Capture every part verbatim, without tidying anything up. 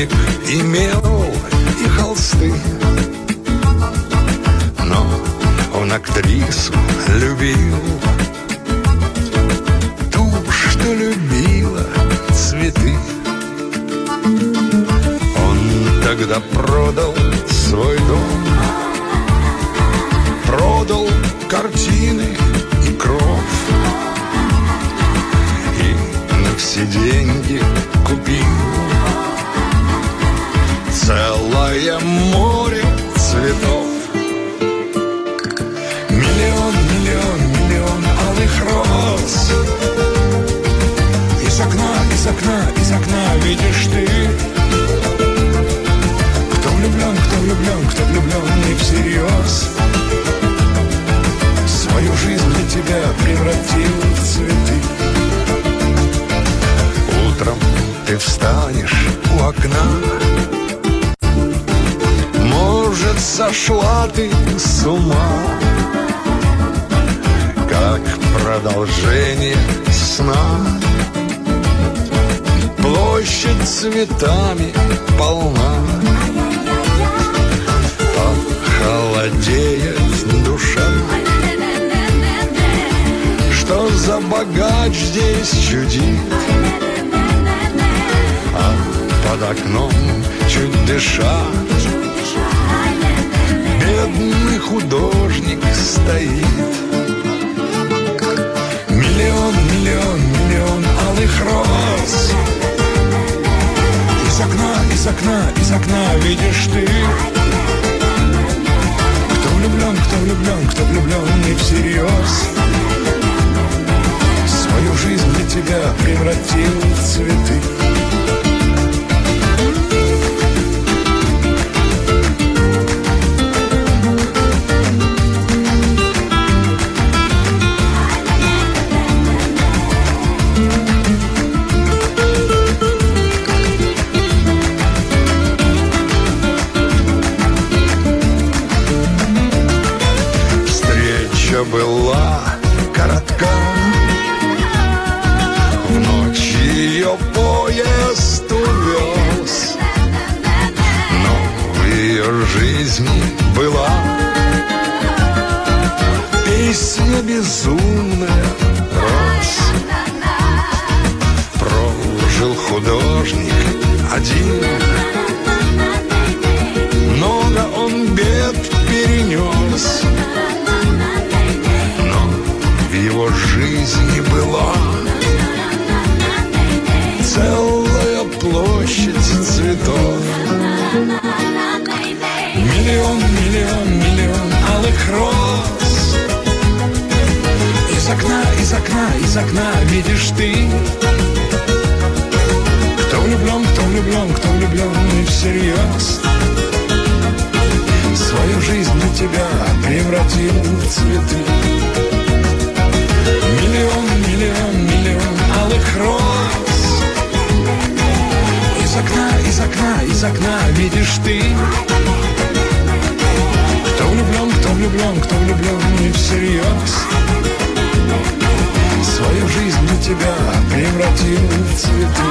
художник имел и холсты, но он актрису любил, ту, что любила цветы. Он тогда продал свой дом, продал картины и кровь, и на все деньги купил целое море цветов. Миллион, миллион, миллион алых роз. Из окна, из окна, из окна видишь ты. Кто влюблен, кто влюблен, кто влюблен не всерьез, свою жизнь для тебя превратил в цветы. Утром ты встанешь у окна, может, сошла ты с ума, как продолжение сна. Площадь цветами полна, похолодеет душа. Что за богач здесь чудит, а под окном, чуть дыша, бедный художник стоит. Миллион, миллион, миллион алых роз. Из окна, из окна, из окна видишь ты. Кто влюблен, кто влюблен, кто влюблен не всерьез, свою жизнь для тебя превратил в цветы. Была коротка, в ночь ее поезд увез, но в ее жизни была песня безумная роз. Прожил художник один, много он бед перенес, в его жизни была целая площадь цветов. Миллион, миллион, миллион алых роз. Из окна, из окна, из окна видишь ты. Кто влюблен, кто влюблен, кто влюблен не всерьез, свою жизнь для тебя превратил в цветы. Миллион, миллион, миллион алых роз. Из окна, из окна, из окна видишь ты. Кто влюблен, кто влюблен, кто влюблен не всерьез, свою жизнь для тебя превратил в цветы.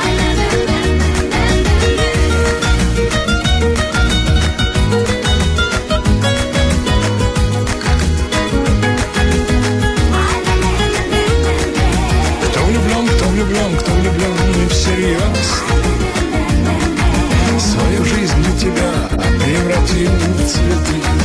Влюблен, кто влюблен не всерьез, свою жизнь для тебя превратил в цветы.